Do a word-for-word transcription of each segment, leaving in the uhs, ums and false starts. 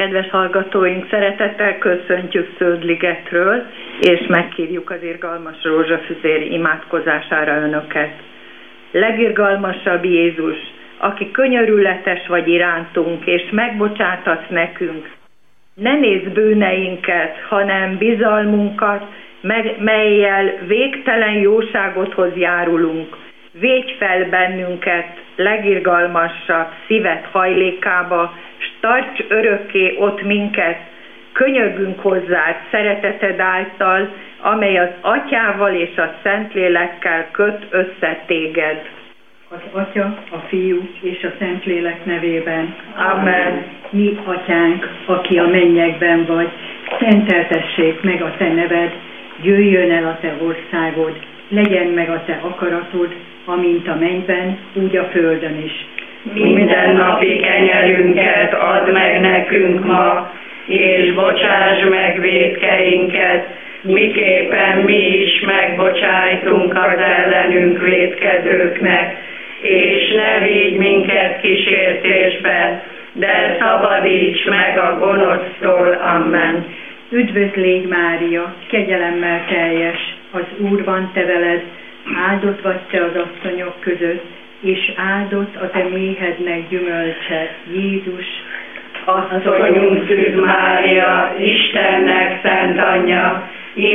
Kedves hallgatóink, szeretettel köszöntjük Szöldligetről, és megkérjük az irgalmas rózsafüzér imádkozására önöket. Legirgalmasabb Jézus, aki könyörületes vagy irántunk, és megbocsátasz nekünk, ne nézz bűneinket, hanem bizalmunkat, mellyel végtelen jóságodhoz járulunk. Védj fel bennünket legirgalmasabb szíved hajlékába, s tarts örökké ott minket, könyörgünk hozzád szereteted által, amely az Atyával és a Szentlélekkel köt össze téged. Az Atya, a Fiú és a Szentlélek nevében. Amen. Mi, Atyánk, aki a mennyekben vagy, szenteltessék meg a te neved, jöjjön el a te országod, legyen meg a te akaratod, amint a mennyben, úgy a földön is. Minden napi kenyerünket add meg nekünk ma, és bocsáss meg vétkeinket, miképpen mi is megbocsájtunk az ellenünk vétkezőknek, és ne vigy minket kísértésbe, de szabadíts meg a gonosztól. Amen. Üdvözl légy, Mária, kegyelemmel teljes, az Úr van te veled, áldott vagy te az asszonyok között, és áldott a te méhednek gyümölcse, Jézus. Asszonyunk Szűz Mária, Istennek szent anyja,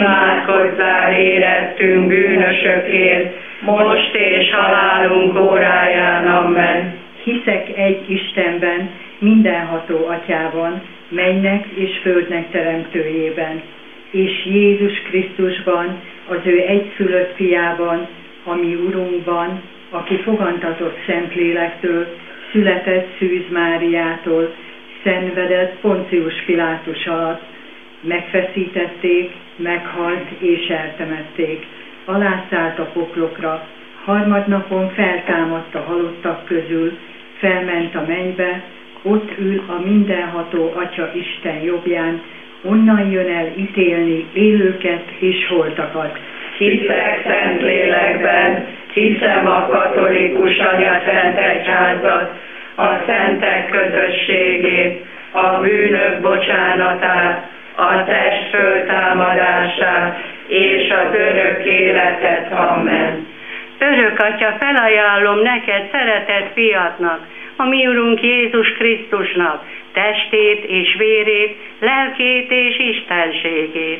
imádkozzál érettünk bűnösökért, most és halálunk óráján. Amen. Hiszek egy Istenben, mindenható Atyában, mennynek és földnek teremtőjében, és Jézus Krisztusban, az ő egyszülött fiában, a mi Urunkban, aki fogantatott Szentlélektől, született Szűz Máriától, szenvedett Poncius Pilátus alatt, megfeszítették, meghalt és eltemették, alászállt a poklokra, harmadnapon feltámadt a halottak közül, felment a mennybe, ott ül a mindenható Atya Isten jobbján, onnan jön el ítélni élőket és holtakat. Hiszek Szentlélekben, hiszem a katolikus anyaszent egyházat, a szentek közösségét, a bűnök bocsánatát, a test föltámadását és az örök életet. Amen. Örök Atya, felajánlom neked szeretett fiatnak, a mi Urunk Jézus Krisztusnak, testét és vérét, lelkét és istenségét.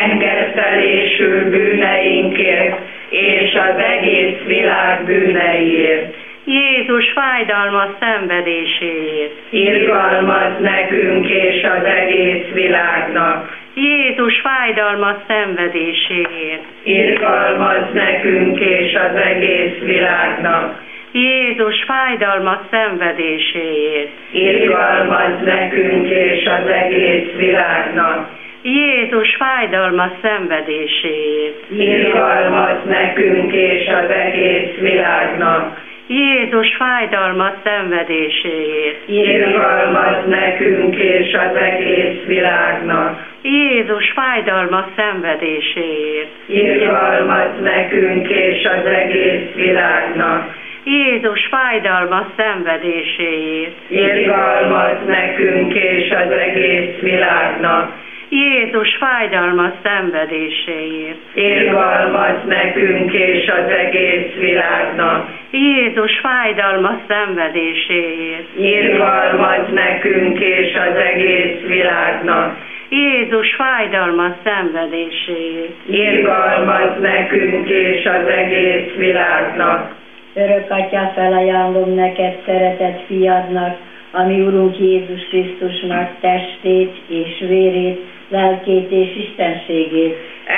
Engesztelésül bűneinkért és az egész világ bűneiért. Jézus fájdalmas szenvedéséért. Irgalmazz nekünk és az egész világnak. Jézus fájdalmas szenvedéséért. Irgalmazz nekünk és az egész világnak. Jézus fájdalmas szenvedéséért. Irgalmazz nekünk és az egész világnak. Jézus fájdalmas szenvedéséért. Irgalmazz nekünk és az egész világnak. Jézus fájdalmas szenvedéséért. Irgalmazz nekünk és az egész világnak. Jézus fájdalmas szenvedéséért. Irgalmazz nekünk és az egész világnak. Jézus fájdalmas szenvedéséért. Irgalmazz nekünk és az egész világnak. Jézus fájdalmas szenvedéséért. Irgalmazz nekünk és az egész világnak. Jézus fájdalmas szenvedéséért. Irgalmazz nekünk és az egész világnak. Jézus fájdalmas szenvedéséért. Irgalmazz nekünk és az egész világnak. Örök Atya, felajánlom neked szeretett fiadnak, a mi Urunk Jézus Krisztusnak testét és vérét, lelkét és istenségét.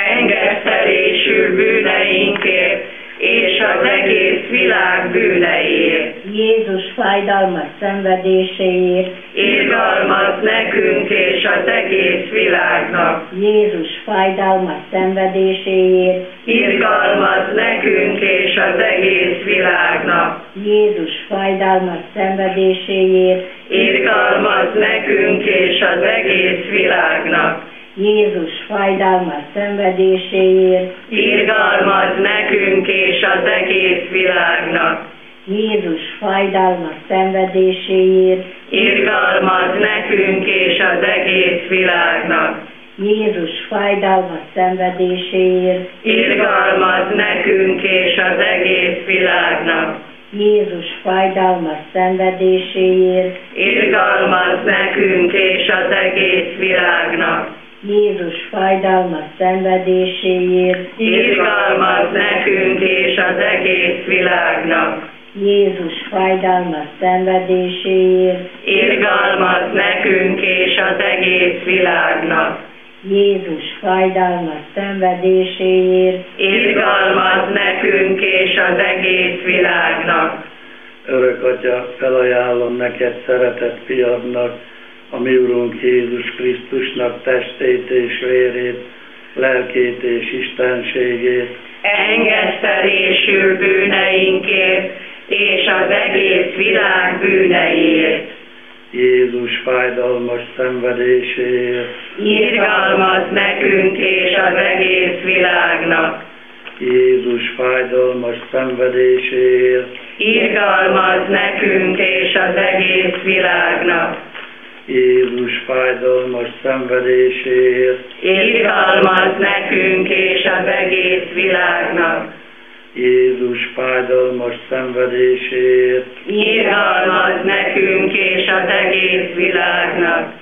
Engesztelésül bűneinkért és az egész világ bűneiért. Jézus fájdalmas szenvedéséért. Irgalmazz nekünk és az egész világnak. Jézus fájdalmas szenvedéséért. Irgalmazz nekünk és az egész világnak. Jézus fájdalmas szenvedéséért. Irgalmazz nekünk és az egész világnak. Jézus fájdalmas szenvedéséért. Irgalmazz nekünk és az egész világnak. Jézus fájdalmas szenvedéséért. Irgalmazz nekünk és az világnak. Jézus fájdalmas szenvedéséért, Irgalmaz nekünk és az egész világnak. Jézus fájdalmas szenvedéséért, Irgalmaz nekünk és az egész világnak. Jézus fájdalmas szenvedéséért, Irgalmaz nekünk és az egész világnak. Jézus fájdalmas szenvedéséért, Irgalmaz nekünk és az egész világnak. Jézus fájdalmas szenvedéséért, Irgalmaz nekünk és az egész világnak. Örök Atya, felajánlom neked szeretett fiadnak, a mi Urunk Jézus Krisztusnak testét és vérét, lelkét és istenségét. Engesztelésül bűneinkért és az egész világ bűneiért. Jézus fájdalmas szenvedéséért, Irgalmaz nekünk és az egész világnak. Jézus fájdalmas szenvedéséért, Irgalmaz nekünk és az egész világnak. Jézus fájdalmas szenvedéséért, Irgalmaz nekünk és az egész világnak. Jézus fájdalmas szenvedéséért, Irgalmaz nekünk és az egész világnak.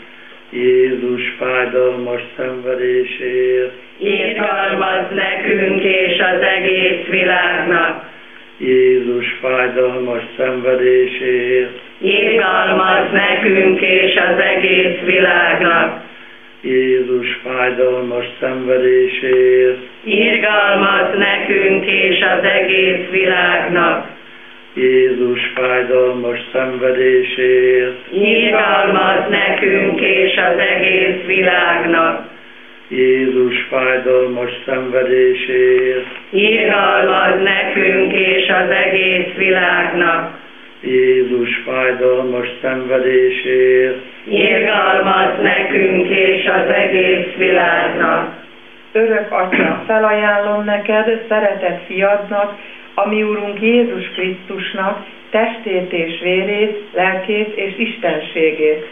Jézus fájdalmas szenvedéséért, Irgalmaz nekünk és az egész világnak. Jézus fájdalmas szenvedéséért, Irgalmaz nekünk és az egész világnak. Jézus fájdalmas szenvedéséért, Irgalmaz nekünk és az egész világnak. Jézus fájdalmas szenvedéséért, Irgalmaz nekünk és az egész világnak. Jézus fájdalmas szenvedéséért, Irgalmaz nekünk és az egész világnak. Jézus fájdalmas szenvedéséért, Irgalmaz nekünk és az egész világnak. Örök Atya, felajánlom neked, szeretett fiadnak, a mi Urunk Jézus Krisztusnak testét és vérét, lelkét és istenségét.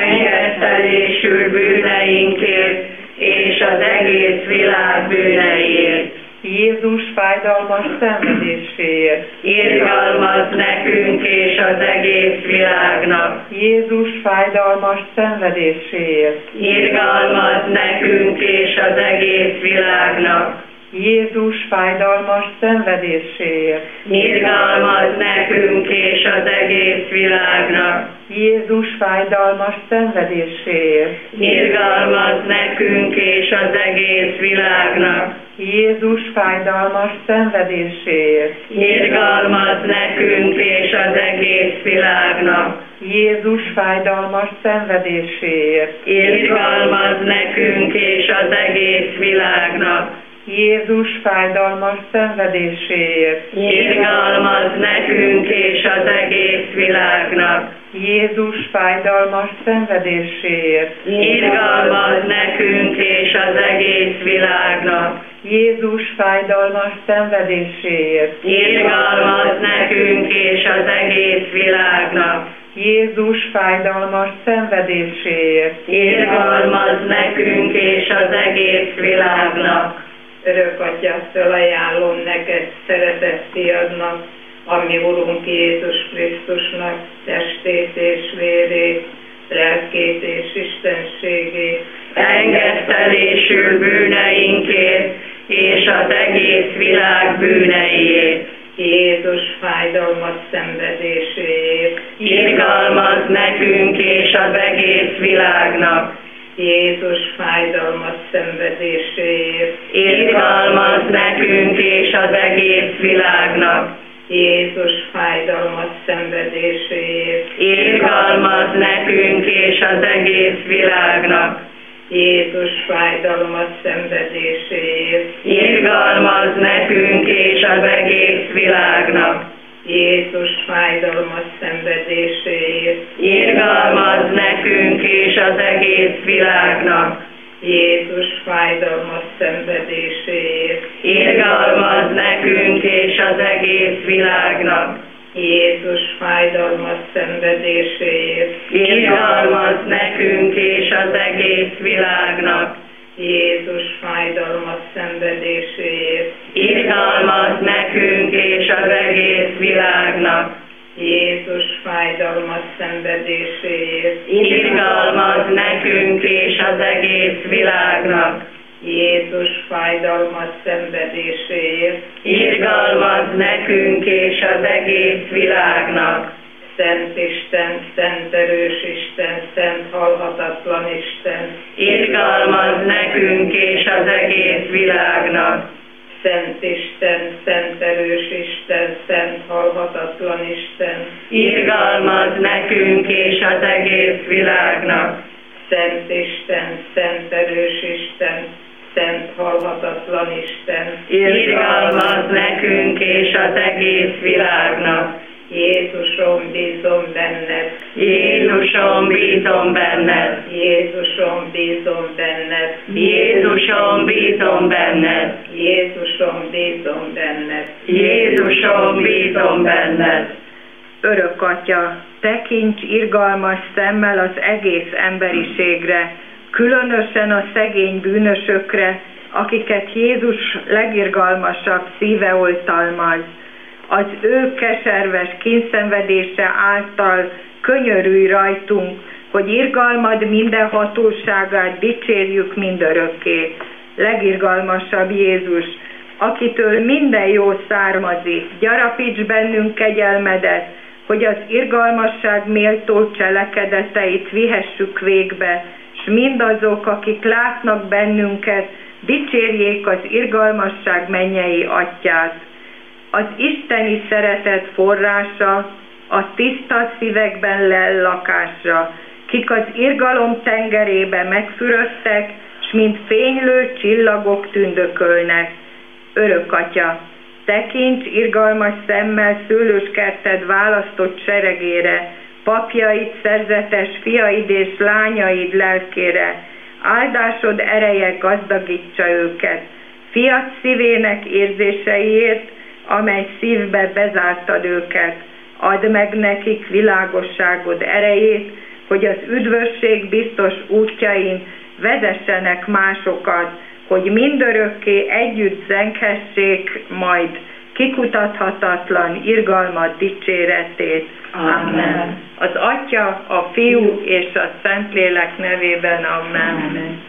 Engesztelésül bűneinkért és az egész világ bűneiért. Jézus fájdalmas szenvedéséért. Irgalmaz nekünk és az egész világnak. Jézus fájdalmas szenvedéséért. Irgalmaz nekünk és az egész világnak. Jézus fájdalmas szenvedéséért. Irgalmaz nekünk és az egész világnak. Jézus fájdalmas szenvedéséért. Irgalmaz nekünk és az egész világnak. Jézus fájdalmas szenvedéséért. Irgalmaz nekünk és az egész világnak. Jézus fájdalmas szenvedéséért. Irgalmaz nekünk és az egész világnak. Jézus fájdalmas szenvedéséért. Irgalmaz nekünk és az egész világnak. Jézus fájdalmas szenvedéséért. Irgalmaz nekünk és az egész világnak. Jézus fájdalmas szenvedéséért. Irgalmaz nekünk és az egész világnak. Jézus fájdalmas szenvedéséért. Irgalmaz nekünk és az egész világnak. Örök Atya, felajánlom neked, szeretett fiadnak, a mi Urunk Jézus Krisztusnak testét és vérét, lelkét és istenségét. Engesztelésül bűneinkért és az egész világ bűneiért. Jézus fájdalmas szenvedéséért. Irgalmaz nekünk és az egész világnak. Jézus fájdalmas szenvedéséért. Irgalmaz nekünk és az egész világnak. Jézus fájdalmas szenvedéséért. Irgalmaz nekünk és az egész világnak. Jézus fájdalmas szenvedéséért. Irgalmaz nekünk és az egész világnak. Jézus fájdalmas szenvedéséért. Irgalmaz nekünk és az egész világnak. Jézus fájdalmas szenvedéséért. Irgalmaz nekünk és az egész világnak. Jézus fájdalmas szenvedéséért. Irgalmaz nekünk és az egész egész világnak. Jézus fájdalmas szenvedéséért, Irgalmaz nekünk és az egész világnak. Jézus fájdalmas szenvedéséért, Irgalmaz nekünk és az egész világnak. Jézus fájdalmas szenvedéséért, Irgalmaz nekünk és az egész világnak. Szent Isten, Szent erős Isten, Szent halhatatlan Isten, Irgalmaz nekünk és az egész világnak. Szent Isten, Szent erős Isten, Szent halhatatlan Isten, Irgalmaz nekünk és az egész világnak. Szent Isten, Szent erős Isten, Szent halhatatlan Isten, Irgalmaz nekünk és az egész világnak. Jézusom, bízom benned, Jézusom, bízom benned. Jézusom, bízom benned, Jézusom, bízom benned. Jézusom, bízom benned, Jézusom, bízom benned. Örök Atya, tekints irgalmas szemmel az egész emberiségre, különösen a szegény bűnösökre, akiket Jézus legirgalmasabb szíve oltalmaz. Az ő keserves kényszenvedése által könyörülj rajtunk, hogy irgalmad minden hatóságát dicsérjük mindörökké. Legirgalmasabb Jézus, akitől minden jó származik, gyarapíts bennünk kegyelmedet, hogy az irgalmasság méltó cselekedeteit vihessük végbe, s mindazok, akik látnak bennünket, dicsérjék az irgalmasság mennyei Atyát. Az isteni szeretet forrása, a tiszta szívekben lel lakásra, kik az irgalom tengerébe megfürödtek, s mint fénylő csillagok tündökölnek. Örök Atya, tekints irgalmas szemmel szőlőskerted választott seregére, papjaid, szerzetes fiaid és lányaid lelkére, áldásod ereje gazdagítsa őket, fiat szívének érzéseiért, amely szívbe bezártad őket, add meg nekik világosságod erejét, hogy az üdvösség biztos útjain vezessenek másokat, hogy mindörökké együtt zenghessék majd kikutathatatlan irgalmad dicséretét. Amen. Az Atya, a Fiú és a Szentlélek nevében. Amen. Amen.